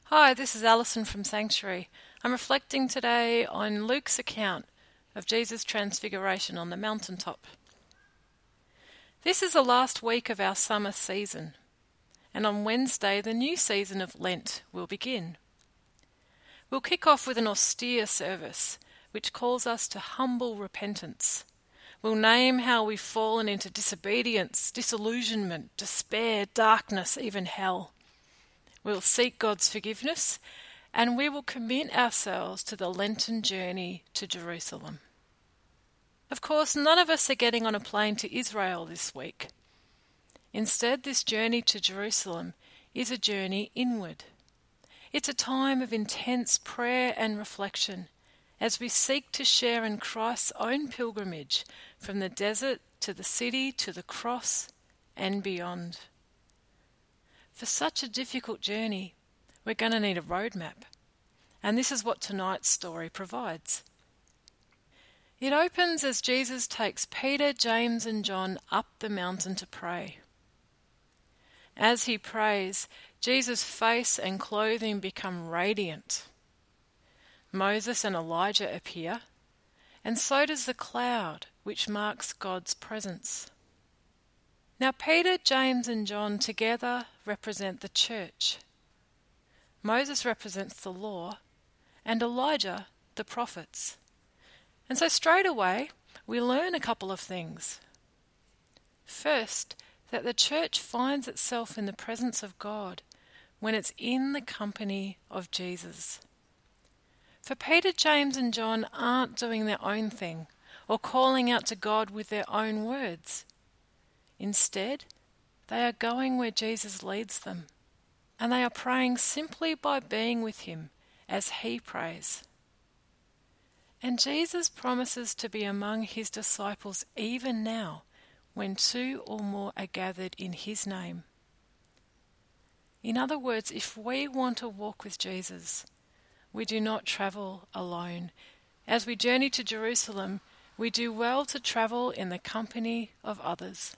Hi, this is Alison from Sanctuary. I'm reflecting today on Luke's account of Jesus' transfiguration on the mountaintop. This is the last week of our summer season, and on Wednesday the new season of Lent will begin. We'll kick off with an austere service which calls us to humble repentance. We'll name how we've fallen into disobedience, disillusionment, despair, darkness, even hell. We'll seek God's forgiveness, and we will commit ourselves to the Lenten journey to Jerusalem. Of course, none of us are getting on a plane to Israel this week. Instead, this journey to Jerusalem is a journey inward. It's a time of intense prayer and reflection as we seek to share in Christ's own pilgrimage from the desert to the city to the cross and beyond. For such a difficult journey, we're going to need a roadmap. And this is what tonight's story provides. It opens as Jesus takes Peter, James and John up the mountain to pray. As he prays, Jesus' face and clothing become radiant. Moses and Elijah appear, and so does the cloud, which marks God's presence. Now Peter, James and John together represent the church. Moses represents the law and Elijah the prophets. And so straight away we learn a couple of things. First, that the church finds itself in the presence of God when it's in the company of Jesus. For Peter, James and John aren't doing their own thing or calling out to God with their own words. Instead, they are going where Jesus leads them, and they are praying simply by being with him as he prays. And Jesus promises to be among his disciples even now, when two or more are gathered in his name. In other words, if we want to walk with Jesus, we do not travel alone. As we journey to Jerusalem, we do well to travel in the company of others.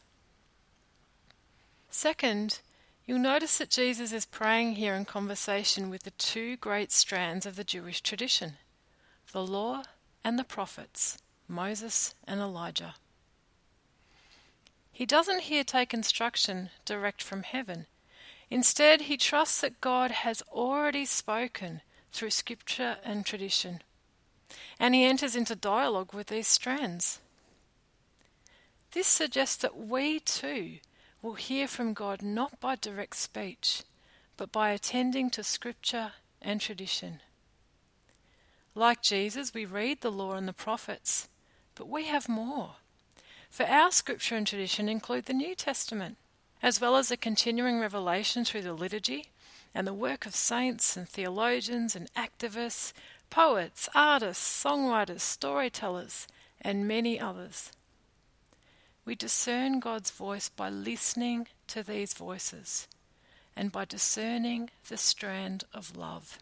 Second, you'll notice that Jesus is praying here in conversation with the two great strands of the Jewish tradition, the law and the prophets, Moses and Elijah. He doesn't here take instruction direct from heaven. Instead, he trusts that God has already spoken through scripture and tradition, and he enters into dialogue with these strands. This suggests that we too will hear from God not by direct speech, but by attending to scripture and tradition. Like Jesus, we read the law and the prophets, but we have more. For our scripture and tradition include the New Testament, as well as a continuing revelation through the liturgy and the work of saints and theologians and activists, poets, artists, songwriters, storytellers, and many others. We discern God's voice by listening to these voices and by discerning the strand of love.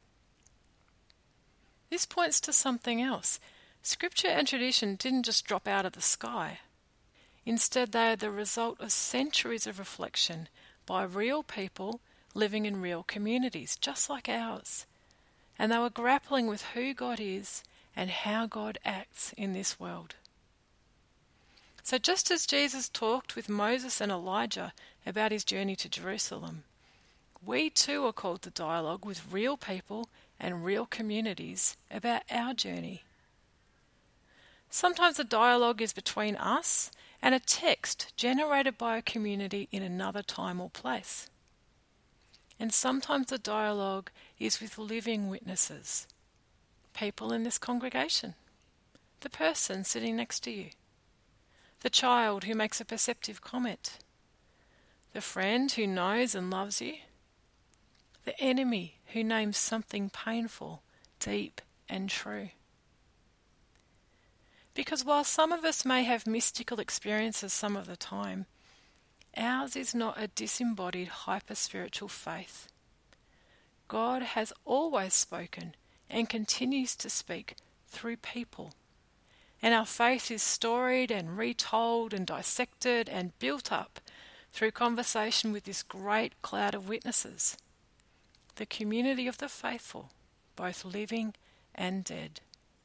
This points to something else. Scripture and tradition didn't just drop out of the sky. Instead, they are the result of centuries of reflection by real people living in real communities, just like ours. And they were grappling with who God is and how God acts in this world. So just as Jesus talked with Moses and Elijah about his journey to Jerusalem, we too are called to dialogue with real people and real communities about our journey. Sometimes the dialogue is between us and a text generated by a community in another time or place. And sometimes the dialogue is with living witnesses, people in this congregation, the person sitting next to you, the child who makes a perceptive comment, the friend who knows and loves you, the enemy who names something painful, deep and true. Because while some of us may have mystical experiences some of the time, ours is not a disembodied hyper-spiritual faith. God has always spoken and continues to speak through people. And our faith is storied and retold and dissected and built up through conversation with this great cloud of witnesses. the community of the faithful, both living and dead.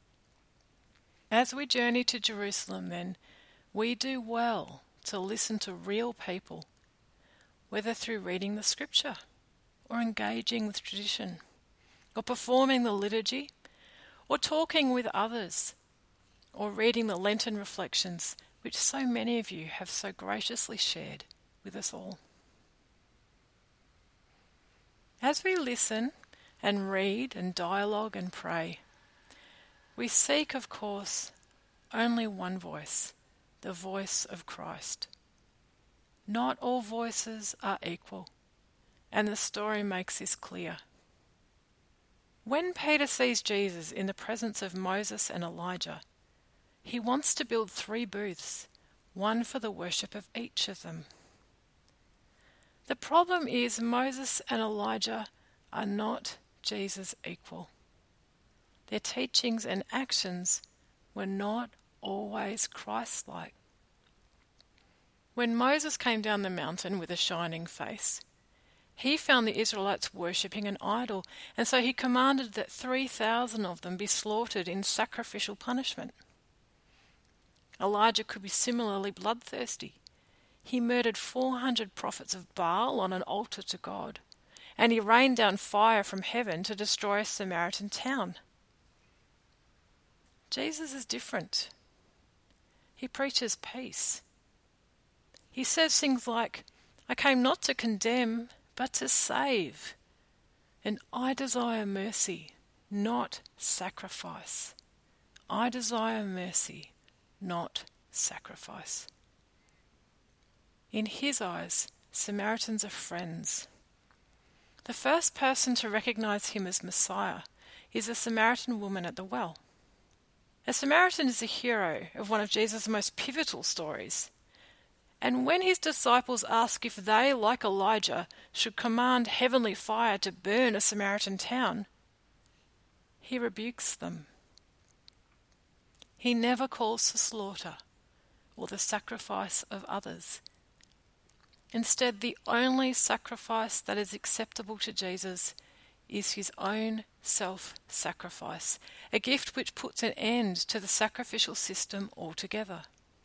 As we journey to Jerusalem then, we do well to listen to real people, whether through reading the scripture, or engaging with tradition, or performing the liturgy, or talking with others, or reading the Lenten reflections, which so many of you have so graciously shared with us all. As we listen and read and dialogue and pray, we seek, of course, only one voice, the voice of Christ. Not all voices are equal, and the story makes this clear. When Peter sees Jesus in the presence of Moses and Elijah, he wants to build 3 booths, one for the worship of each of them. The problem is Moses and Elijah are not Jesus' equal. Their teachings and actions were not always Christ-like. When Moses came down the mountain with a shining face, he found the Israelites worshipping an idol, and so he commanded that 3,000 of them be slaughtered in sacrificial punishment. Elijah could be similarly bloodthirsty. He murdered 400 prophets of Baal on an altar to God, and he rained down fire from heaven to destroy a Samaritan town. Jesus is different. He preaches peace. He says things like, "I came not to condemn, but to save. And I desire mercy, not sacrifice. I desire mercy, not sacrifice." In his eyes, Samaritans are friends. The first person to recognize him as Messiah is a Samaritan woman at the well. A Samaritan is the hero of one of Jesus' most pivotal stories. And when his disciples ask if they, like Elijah, should command heavenly fire to burn a Samaritan town, he rebukes them. He never calls for slaughter or the sacrifice of others. Instead, the only sacrifice that is acceptable to Jesus is his own self-sacrifice, a gift which puts an end to the sacrificial system altogether.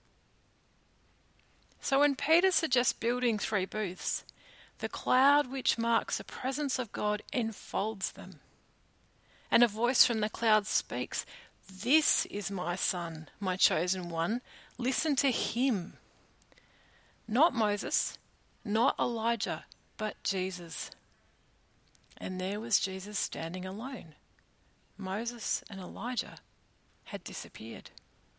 So when Peter suggests building 3 booths, the cloud which marks the presence of God enfolds them. And a voice from the cloud speaks, "This is my son, my chosen one. Listen to him." Not Moses, not Elijah, but Jesus. And there was Jesus standing alone. Moses and Elijah had disappeared.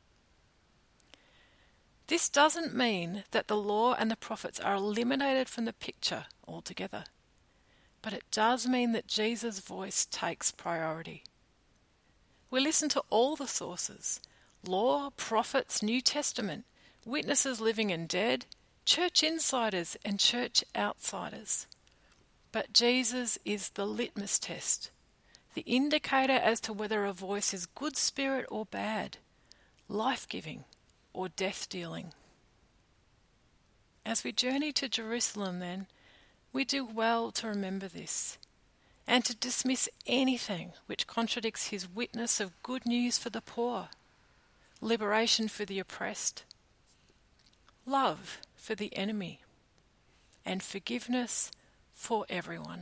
This doesn't mean that the law and the prophets are eliminated from the picture altogether, but it does mean that Jesus' voice takes priority. We listen to all the sources: law, prophets, New Testament, witnesses living and dead, church insiders and church outsiders. But Jesus is the litmus test, the indicator as to whether a voice is good spirit or bad, life-giving or death-dealing. As we journey to Jerusalem then, we do well to remember this, and to dismiss anything which contradicts his witness of good news for the poor, liberation for the oppressed, love for the enemy, and forgiveness for everyone.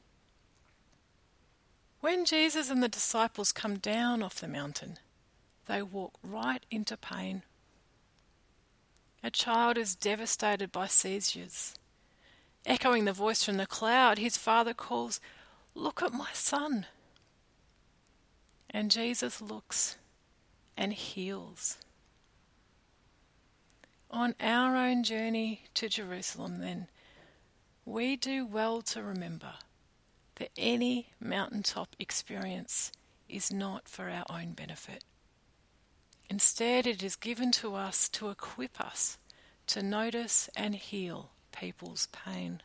When Jesus and the disciples come down off the mountain, they walk right into pain. A child is devastated by seizures. Echoing the voice from the cloud, his father calls, "Look at my son." And Jesus looks and heals. On our own journey to Jerusalem then, we do well to remember that any mountaintop experience is not for our own benefit. Instead, it is given to us to equip us to notice and heal people's pain.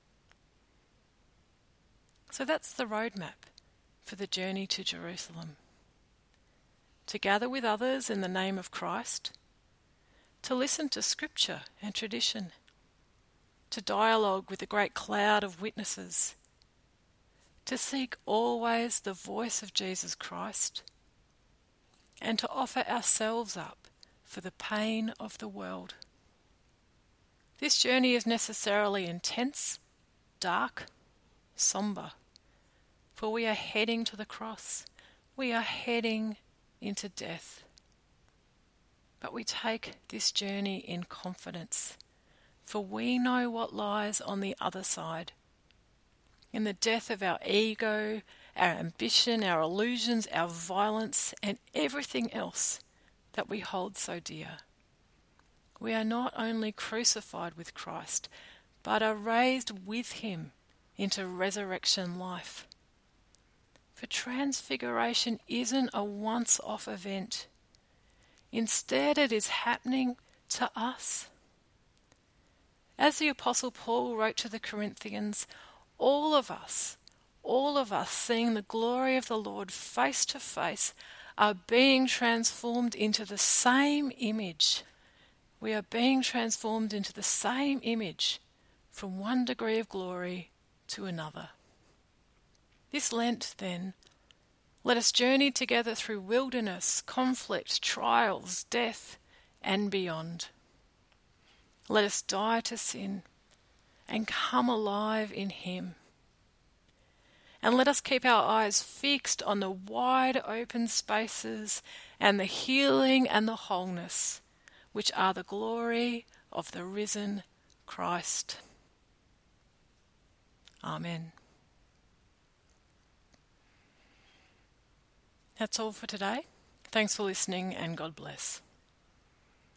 So that's the roadmap for the journey to Jerusalem. To gather with others in the name of Christ, to listen to scripture and tradition, to dialogue with the great cloud of witnesses, to seek always the voice of Jesus Christ, and to offer ourselves up for the pain of the world. This journey is necessarily intense, dark, sombre, for we are heading to the cross. We are heading into death. But we take this journey in confidence, for we know what lies on the other side. In the death of our ego, our ambition, our illusions, our violence, and everything else that we hold so dear. We are not only crucified with Christ, but are raised with him into resurrection life. For transfiguration isn't a once-off event. Instead, it is happening to us. As the Apostle Paul wrote to the Corinthians, all of us seeing the glory of the Lord face to face, are being transformed into the same image. We are being transformed into the same image from one degree of glory to another. This Lent, then, let us journey together through wilderness, conflict, trials, death, and beyond. Let us die to sin and come alive in him. And let us keep our eyes fixed on the wide open spaces and the healing and the wholeness, which are the glory of the risen Christ. Amen. That's all for today. Thanks for listening, and God bless.